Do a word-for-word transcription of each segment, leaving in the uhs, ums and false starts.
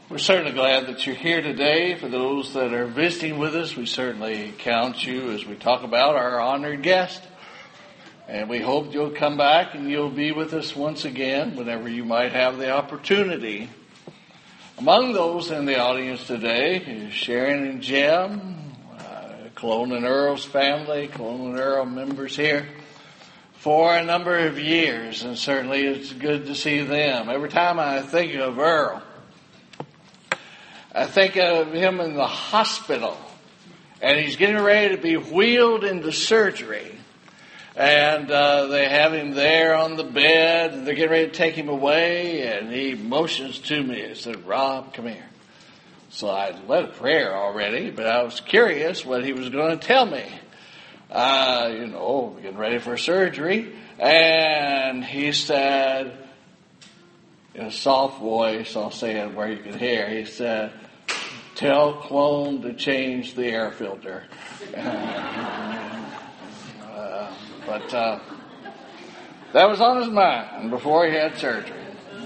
We're certainly glad that you're here today. For those that are visiting with us, we certainly count you as we talk about our honored guest. And we hope you'll come back and you'll be with us once again whenever you might have the opportunity. Among those in the audience today is Sharon and Jim, uh, Cologne and Earl's family, Cologne and Earl members here for a number of years. And certainly it's good to see them. Every time I think of Earl, I think of him in the hospital, and he's getting ready to be wheeled into surgery. And uh, they have him there on the bed, and they're getting ready to take him away, and he motions to me and said, "Rob, come here." So I led a prayer already, but I was curious what he was going to tell me. Uh, you know, getting ready for surgery. And he said, in a soft voice, I'll say it where you can hear, he said, "Tell Clone to change the air filter." Uh, uh, but uh, that was on his mind before he had surgery.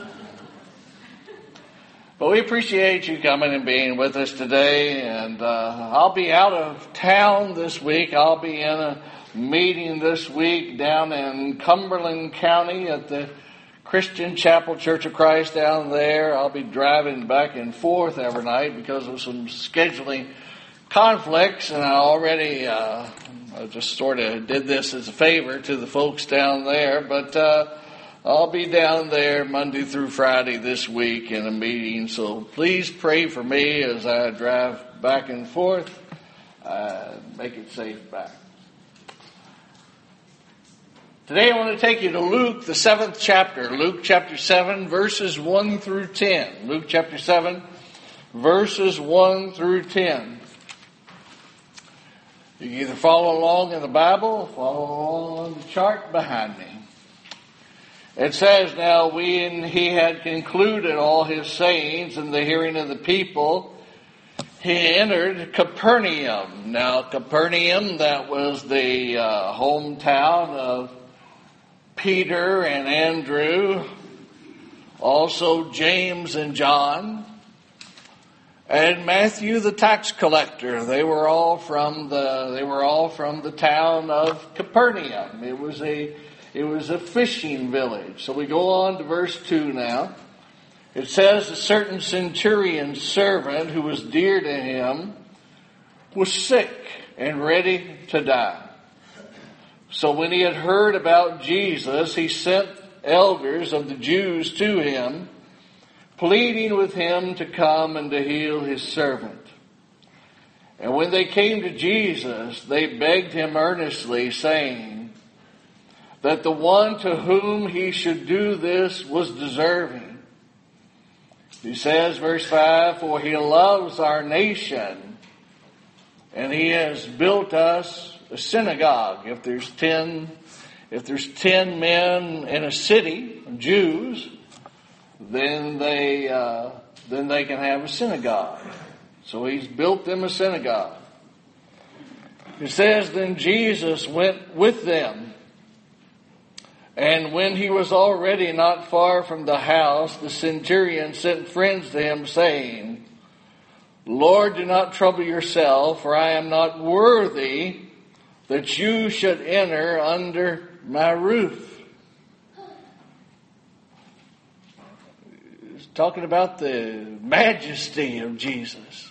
But we appreciate you coming and being with us today. And uh, I'll be out of town this week. I'll be in a meeting this week down in Cumberland County at the Christian Chapel Church of Christ down there. I'll be driving back and forth every night because of some scheduling conflicts, and I already uh, I just sort of did this as a favor to the folks down there. But uh, I'll be down there Monday through Friday this week in a meeting, so please pray for me as I drive back and forth. Uh, make it safe back. Today I want to take you to Luke, the seventh chapter. Luke chapter seven, verses one through ten. Luke chapter seven, verses one through ten. You can either follow along in the Bible or follow along on the chart behind me. It says, "Now when he had concluded all his sayings in the hearing of the people, he entered Capernaum." Now Capernaum, that was the uh, hometown of Peter and Andrew, also James and John, and Matthew the tax collector. They were all from the they were all from the town of Capernaum. It was a it was a fishing village. So we go on to verse two now. It says, "A certain centurion's servant who was dear to him was sick and ready to die. So when he had heard about Jesus, he sent elders of the Jews to him, pleading with him to come and to heal his servant. And when they came to Jesus, they begged him earnestly, saying that the one to whom he should do this was deserving. He says, verse five, "For he loves our nation, and he has built us a synagogue." If there's ten, if there's ten men in a city, Jews, then they uh, then they can have a synagogue. So he's built them a synagogue. It says, "Then Jesus went with them, and when he was already not far from the house, the centurion sent friends to him, saying, 'Lord, do not trouble yourself, for I am not worthy that you should enter under my roof.'" It's talking about the majesty of Jesus,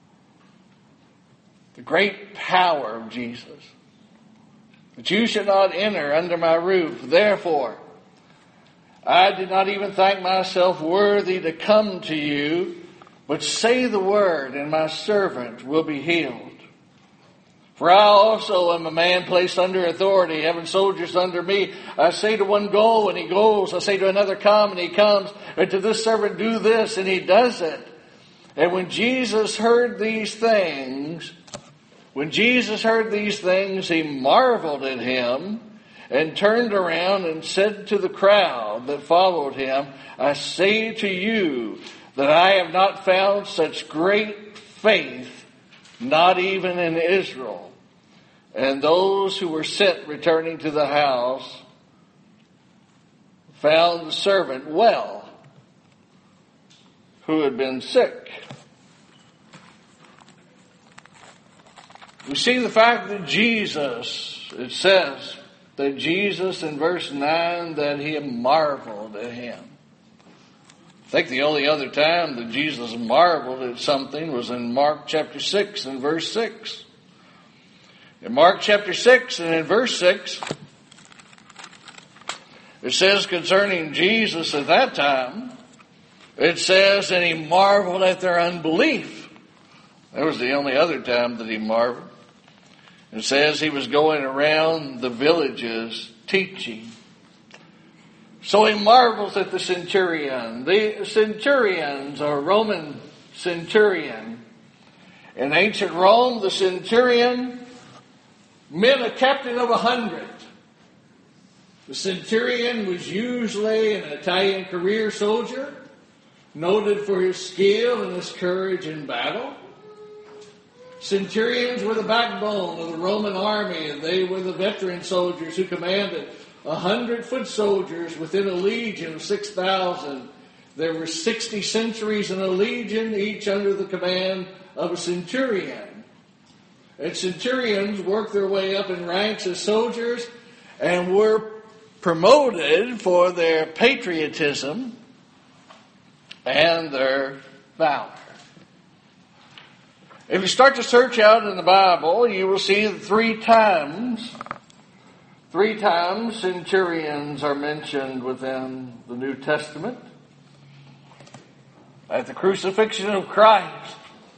the great power of Jesus. "That you should not enter under my roof. Therefore, I did not even think myself worthy to come to you, but say the word, and my servant will be healed. For I also am a man placed under authority, having soldiers under me. I say to one, go, and he goes. I say to another, come, and he comes. And to this servant, do this, and he does it." And when Jesus heard these things, when Jesus heard these things, he marveled at him, and turned around and said to the crowd that followed him, "I say to you that I have not found such great faith, not even in Israel." And those who were sent returning to the house found the servant well, who had been sick. We see the fact that Jesus, it says that Jesus in verse nine, that he marveled at him. I think the only other time that Jesus marveled at something was in Mark chapter six and verse six. In Mark chapter six and in verse six, it says concerning Jesus at that time, it says, and he marveled at their unbelief. That was the only other time that he marveled. It says he was going around the villages teaching. So he marvels at the centurion. The centurions, or Roman centurion. In ancient Rome, the centurion meant a captain of a hundred. The centurion was usually an Italian career soldier, noted for his skill and his courage in battle. Centurions were the backbone of the Roman army, and they were the veteran soldiers who commanded a hundred foot soldiers within a legion of six thousand. There were sixty centuries in a legion, each under the command of a centurion. And centurions worked their way up in ranks as soldiers and were promoted for their patriotism and their valor. If you start to search out in the Bible, you will see that three times, three times centurions are mentioned within the New Testament. At the crucifixion of Christ,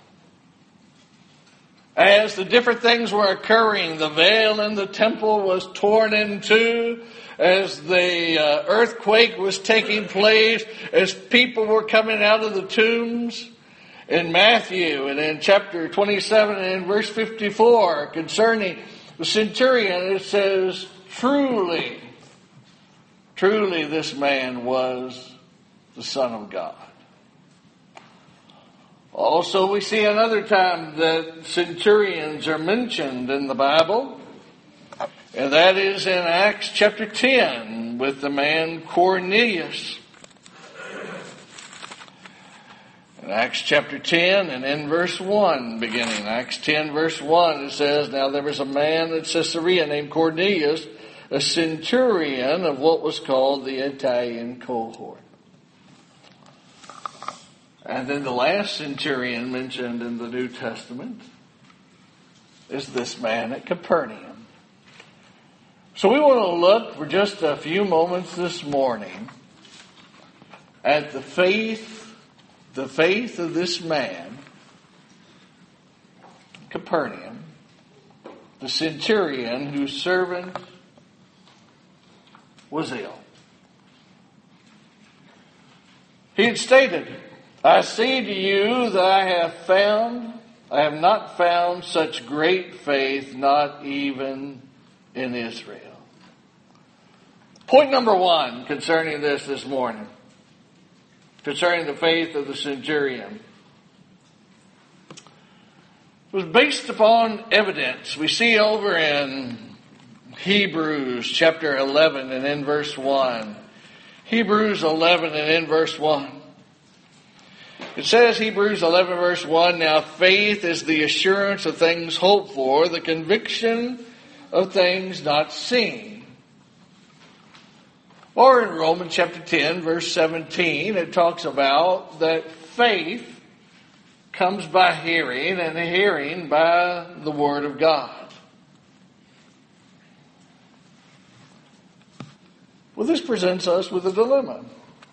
as the different things were occurring, the veil in the temple was torn in two, as the uh, earthquake was taking place, as people were coming out of the tombs. In Matthew and in chapter twenty-seven and in verse fifty-four, concerning the centurion, it says, truly, truly this man was the Son of God. Also, we see another time that centurions are mentioned in the Bible, and that is in Acts chapter ten with the man Cornelius. In Acts chapter ten and in verse one, beginning, Acts ten verse one, it says, now there was a man at Caesarea named Cornelius, a centurion of what was called the Italian cohort. And then the last centurion mentioned in the New Testament is this man at Capernaum. So we want to look for just a few moments this morning at the faith The faith of this man, Capernaum, the centurion whose servant was ill. He had stated, I say to you that I have found, I have not found such great faith, not even in Israel. Point number one concerning this this morning. Concerning the faith of the centurion, was based upon evidence. We see over in Hebrews chapter eleven and in verse one. Hebrews eleven and in verse one. It says, Hebrews eleven verse one, now faith is the assurance of things hoped for, the conviction of things not seen. Or in Romans chapter ten, verse seventeen, it talks about that faith comes by hearing, and hearing by the Word of God. Well, this presents us with a dilemma.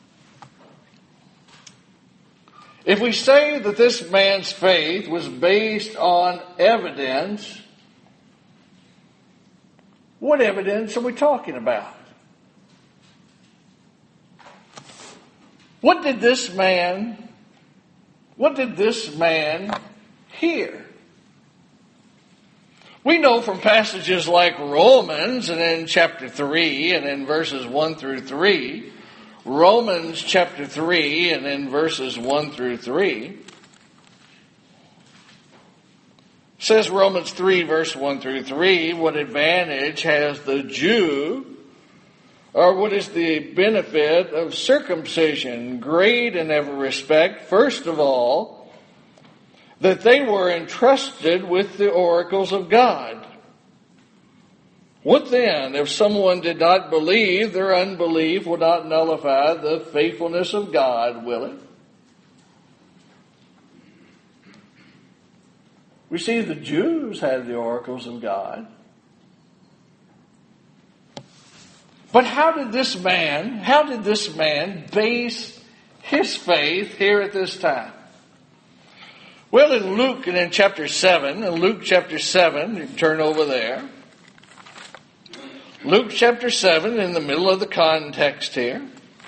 If we say that this man's faith was based on evidence, what evidence are we talking about? What did this man, what did this man hear? We know from passages like Romans and in chapter three and in verses one through three, Romans chapter three and in verses one through three, says Romans three verse one through three, what advantage has the Jew Or what is the benefit of circumcision? Great in every respect. First of all, that they were entrusted with the oracles of God. What then, if someone did not believe, their unbelief will not nullify the faithfulness of God, will it? We see the Jews had the oracles of God. But how did this man, how did this man base his faith here at this time? Well, in Luke and in chapter seven, in Luke chapter seven, you can turn over there. Luke chapter seven, in the middle of the context here.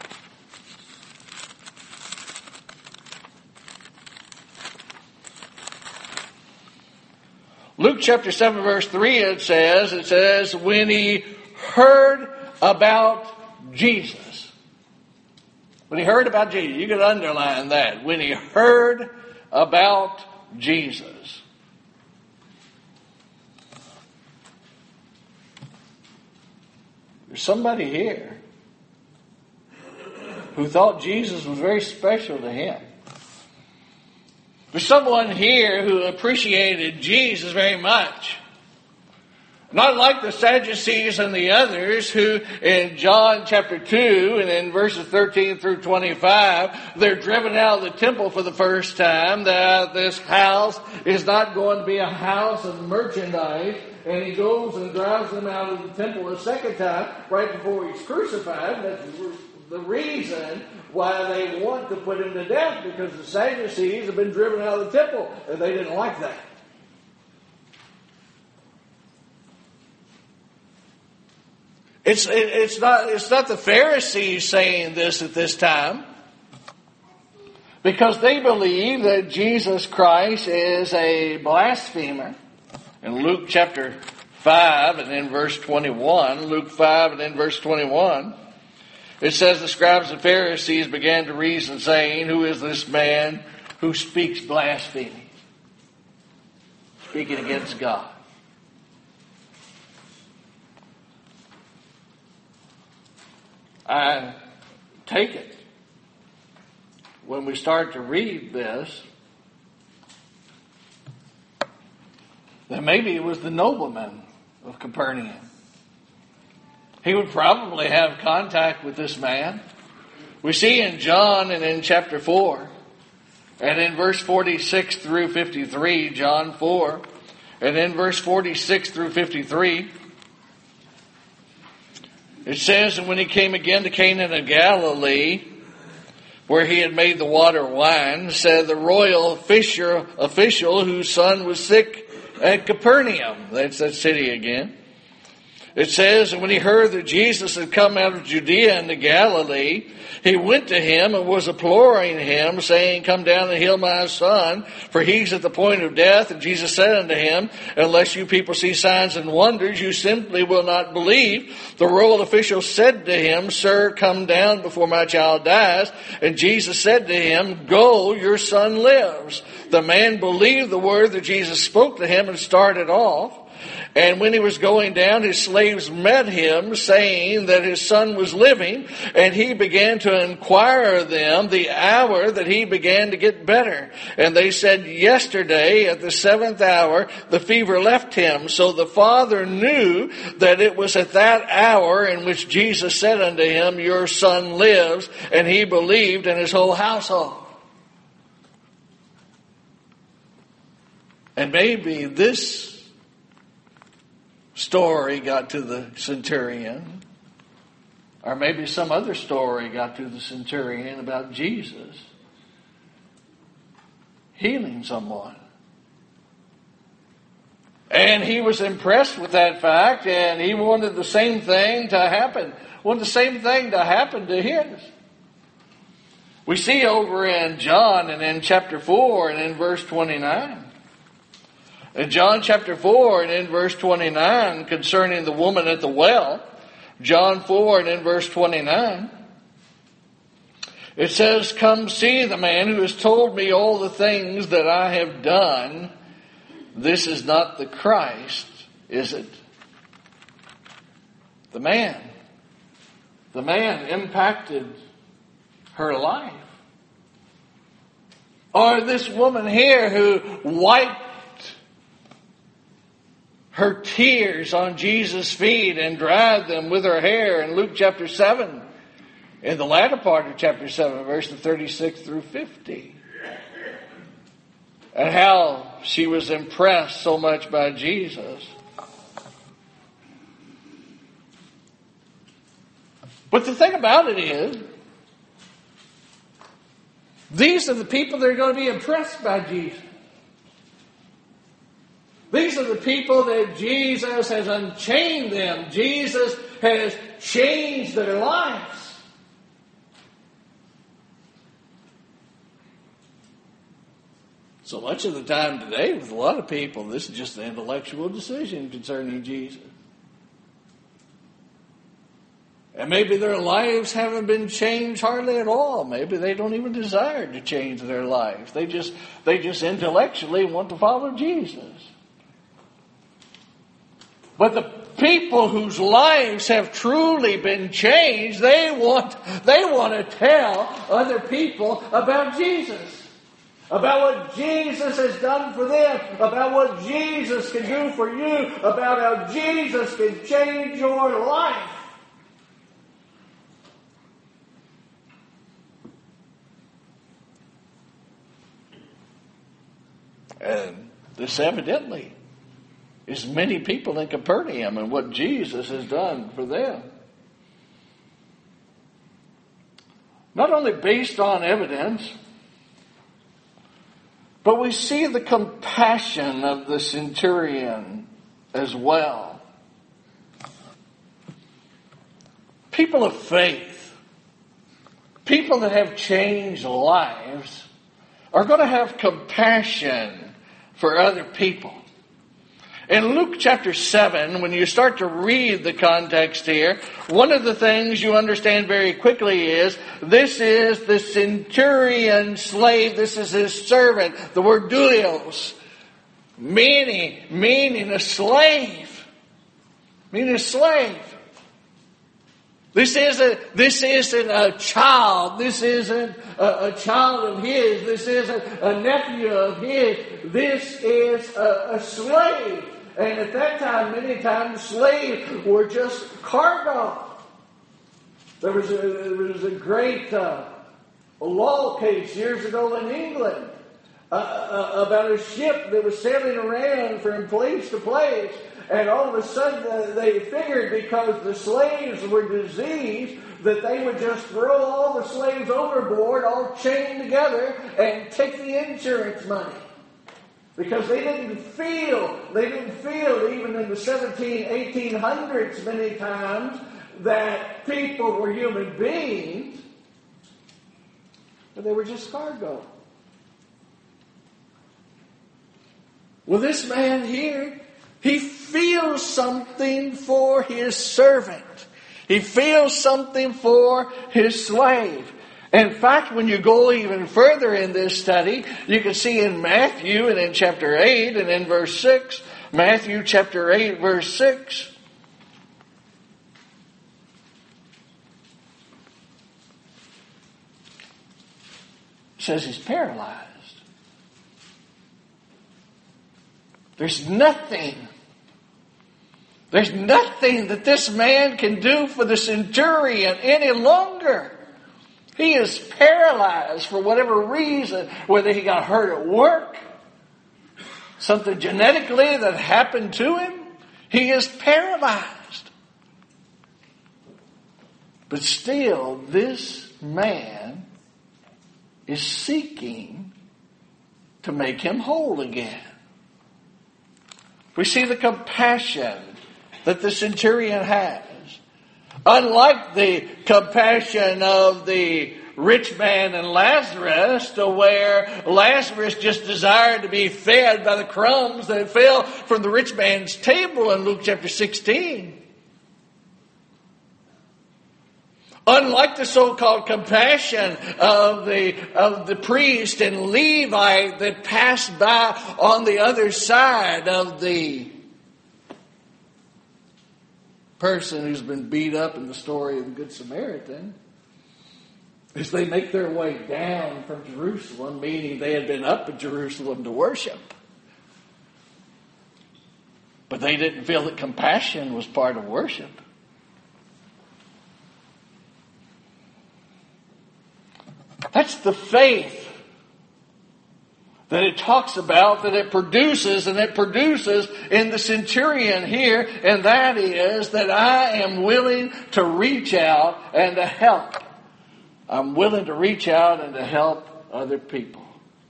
Luke chapter seven, verse three, it says, it says, when he heard about Jesus. When he heard about Jesus. You could underline that. When he heard about Jesus. There's somebody here who thought Jesus was very special to him. There's someone here who appreciated Jesus very much. Not like the Sadducees and the others who in John chapter two and in verses thirteen through twenty-five, they're driven out of the temple for the first time, that this house is not going to be a house of merchandise. And he goes and drives them out of the temple a second time right before he's crucified. That's the reason why they want to put him to death, because the Sadducees have been driven out of the temple and they didn't like that. It's, it, it's not, it's not the Pharisees saying this at this time, because they believe that Jesus Christ is a blasphemer. In Luke chapter five and in verse twenty-one, Luke five and in verse twenty-one, it says, the scribes and Pharisees began to reason, saying, who is this man who speaks blasphemy? Speaking against God. I take it, when we start to read this, that maybe it was the nobleman of Capernaum. He would probably have contact with this man. We see in John and in chapter four, and in verse forty-six through fifty-three, John four, and in verse forty-six through fifty-three, it says, and when he came again to Cana of Galilee, where he had made the water wine, said the royal fisher, official whose son was sick at Capernaum. That's that city again. It says, and when he heard that Jesus had come out of Judea into Galilee, he went to him and was imploring him, saying, come down and heal my son, for he's at the point of death. And Jesus said unto him, unless you people see signs and wonders, you simply will not believe. The royal official said to him, sir, come down before my child dies. And Jesus said to him, go, your son lives. The man believed the word that Jesus spoke to him and started off. And when he was going down, his slaves met him, saying that his son was living. And he began to inquire of them the hour that he began to get better. And they said, yesterday at the seventh hour, the fever left him. So the father knew that it was at that hour in which Jesus said unto him, your son lives. And he believed, in his whole household. And maybe this story got to the centurion, or maybe some other story got to the centurion about Jesus healing someone. And he was impressed with that fact, and he wanted the same thing to happen. Wanted the same thing to happen to his. We see over in John and in chapter four and in verse twenty-nine. In John chapter four and in verse twenty-nine, concerning the woman at the well, John four and in verse twenty-nine, it says, come see the man who has told me all the things that I have done. This is not the Christ, is it? The man The man impacted her life. Or this woman here who wiped her tears on Jesus' feet and dried them with her hair in Luke chapter seven. In the latter part of chapter seven, verses thirty-six through fifty. And how she was impressed so much by Jesus. But the thing about it is, these are the people that are going to be impressed by Jesus. These are the people that Jesus has unchained them. Jesus has changed their lives. So much of the time today, with a lot of people, this is just an intellectual decision concerning Jesus. And maybe their lives haven't been changed hardly at all. Maybe they don't even desire to change their lives. They just, they just intellectually want to follow Jesus. But the people whose lives have truly been changed, they want, they want to tell other people about Jesus. About what Jesus has done for them. About what Jesus can do for you. About how Jesus can change your life. And this evidently is many people in Capernaum and what Jesus has done for them. Not only based on evidence, but we see the compassion of the centurion as well. People of faith, people that have changed lives, are going to have compassion for other people. In Luke chapter seven, when you start to read the context here, one of the things you understand very quickly is this is the centurion slave. This is his servant. The word doulos, meaning, meaning a slave. Meaning a slave. This isn't, this isn't a child. This isn't a, a child of his. This isn't a nephew of his. This is a, a slave. And at that time, many times, slaves were just cargo. There was a, there was a great uh, law case years ago in England uh, uh, about a ship that was sailing around from place to place. And all of a sudden, uh, they figured because the slaves were diseased, that they would just throw all the slaves overboard, all chained together, and take the insurance money. Because they didn't feel, they didn't feel even in the seventeen, eighteen hundreds many times that people were human beings, but they were just cargo. Well, this man here, he feels something for his servant. He feels something for his slave. In fact, when you go even further in this study, you can see in Matthew and in chapter eight and in verse six, Matthew chapter eight, verse six, says he's paralyzed. There's nothing, there's nothing that this man can do for the centurion any longer. He is paralyzed for whatever reason, whether he got hurt at work, something genetically that happened to him. He is paralyzed. But still, this man is seeking to make him whole again. We see the compassion that the centurion has. Unlike the compassion of the rich man and Lazarus, to where Lazarus just desired to be fed by the crumbs that fell from the rich man's table in Luke chapter sixteen. Unlike the so-called compassion of the, of the priest and Levite that passed by on the other side of the person who's been beat up in the story of the Good Samaritan is they make their way down from Jerusalem, meaning they had been up in Jerusalem to worship. But they didn't feel that compassion was part of worship. That's the faith that it talks about, that it produces, and it produces in the centurion here, and that is that I am willing to reach out and to help. I'm willing to reach out and to help other people.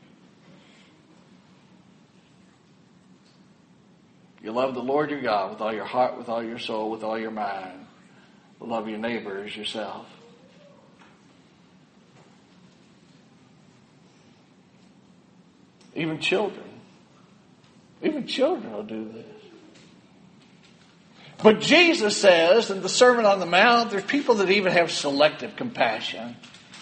You love the Lord your God with all your heart, with all your soul, with all your mind. Love your neighbor as yourself. Even children. Even children will do this. But Jesus says in the Sermon on the Mount, there's people that even have selective compassion.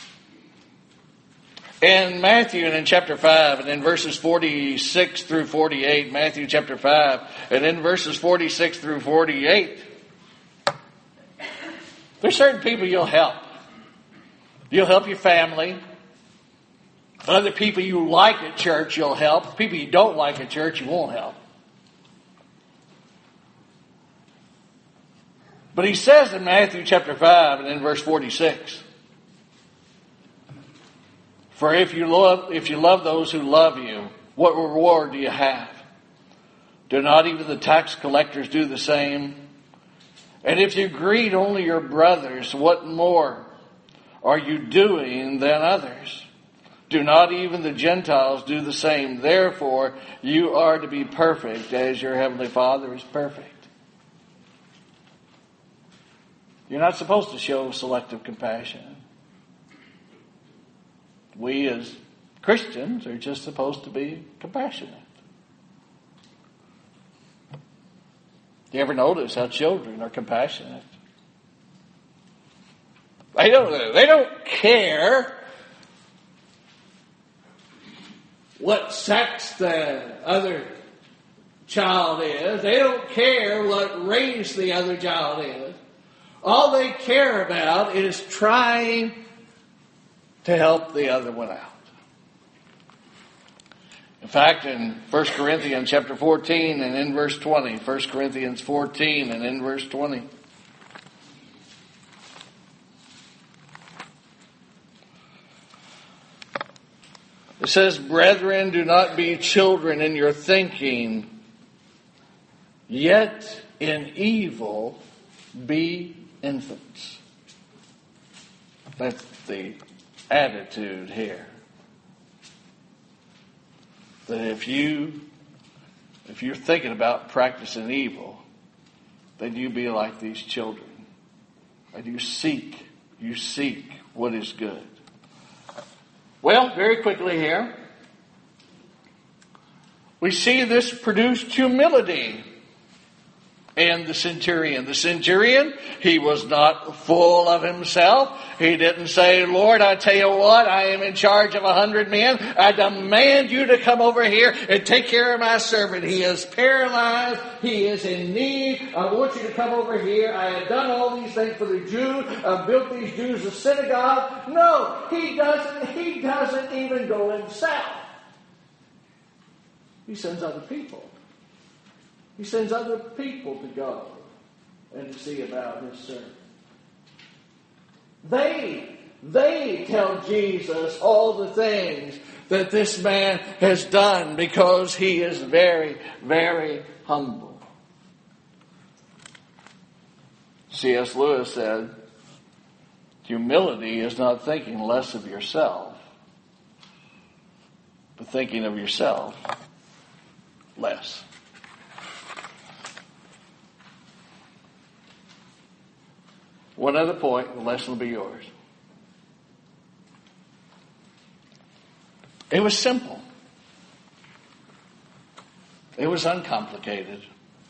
In Matthew and in chapter five and in verses forty-six through forty-eight, Matthew chapter five and in verses forty-six through forty-eight, there's certain people you'll help. You'll help your family. Other people you like at church you'll help. People you don't like at church you won't help. But he says in Matthew chapter five and in verse forty-six, for if you love, if you love those who love you, what reward do you have? Do not even the tax collectors do the same? And if you greet only your brothers, what more are you doing than others? Do not even the Gentiles do the same? Therefore, you are to be perfect as your heavenly Father is perfect. You're not supposed to show selective compassion. We as Christians are just supposed to be compassionate. Do you ever notice how children are compassionate? They don't, they don't care what sex the other child is. They don't care what race the other child is. All they care about is trying to help the other one out. In fact, in First Corinthians chapter fourteen and in verse twenty, First Corinthians fourteen and in verse twenty, it says, brethren, do not be children in your thinking, yet in evil be infants. That's the attitude here. That if you, if you're thinking about practicing evil, then you be like these children. And you seek, you seek what is good. Well, very quickly here, we see this produced humility in the centurion. The centurion, he was not full of himself. He didn't say, Lord, I tell you what, I am in charge of a hundred men. I demand you to come over here and take care of my servant. He is paralyzed. He is in need. I want you to come over here. I have done all these things for the Jews. I've built these Jews a synagogue. No, he doesn't. He doesn't even go himself. He sends other people. He sends other people to go and to see about his servant. They, they tell Jesus all the things that this man has done because he is very, very humble. C S Lewis said, humility is not thinking less of yourself, but thinking of yourself less. One other point, the lesson will be yours. It was simple. It was uncomplicated.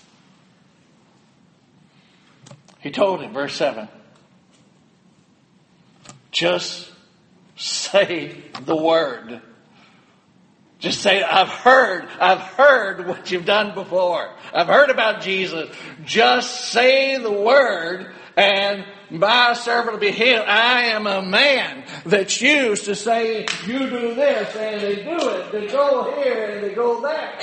He told him, verse seven, just say the word, Just say, I've heard, I've heard what you've done before. I've heard about Jesus. Just say the word and my servant will be healed. I am a man that's used to say, you do this, and they do it. They go here and they go there.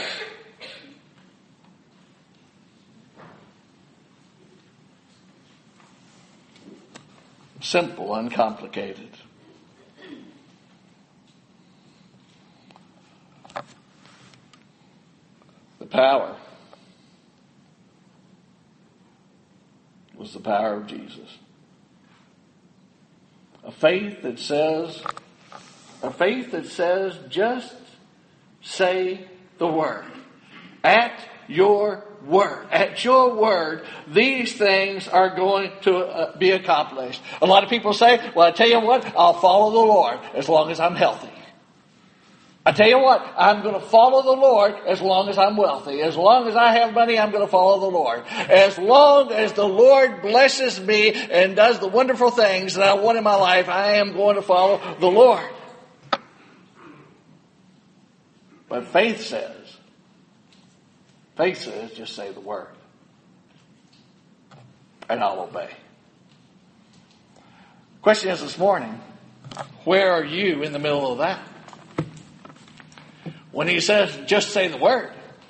Simple, uncomplicated. The power was the power of Jesus. A faith that says, a faith that says, just say the word. At your word. At your word, these things are going to uh, be accomplished. A lot of people say, well, I tell you what, I'll follow the Lord as long as I'm healthy. I tell you what, I'm going to follow the Lord as long as I'm wealthy. As long as I have money, I'm going to follow the Lord. As long as the Lord blesses me and does the wonderful things that I want in my life, I am going to follow the Lord. But faith says, faith says, just say the word. And I'll obey. Question is this morning, where are you in the middle of that? When he says, just say the word,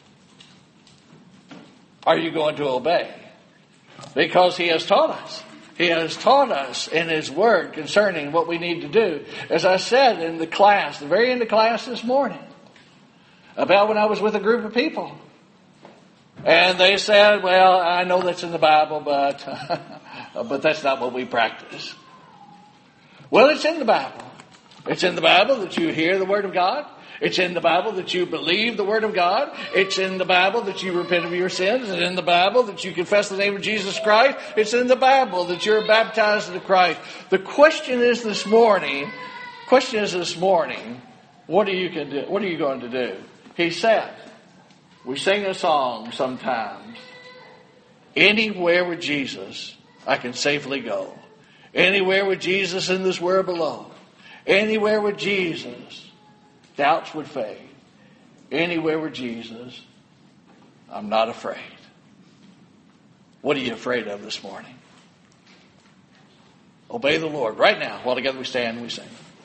are you going to obey? Because he has taught us. He has taught us in his word concerning what we need to do. As I said in the class, the very end of class this morning, about when I was with a group of people. And they said, well, I know that's in the Bible, but, but that's not what we practice. Well, it's in the Bible. It's in the Bible that you hear the word of God. It's in the Bible that you believe the word of God. It's in the Bible that you repent of your sins. It's in the Bible that you confess the name of Jesus Christ. It's in the Bible that you're baptized into Christ. The question is this morning, question is this morning, what are you going to do? What are you going to do? He said, we sing a song sometimes, anywhere with Jesus I can safely go. Anywhere with Jesus in this world below. Anywhere with Jesus doubts would fade. Anywhere with Jesus, I'm not afraid. What are you afraid of this morning? Obey the Lord right now while together we stand and we sing.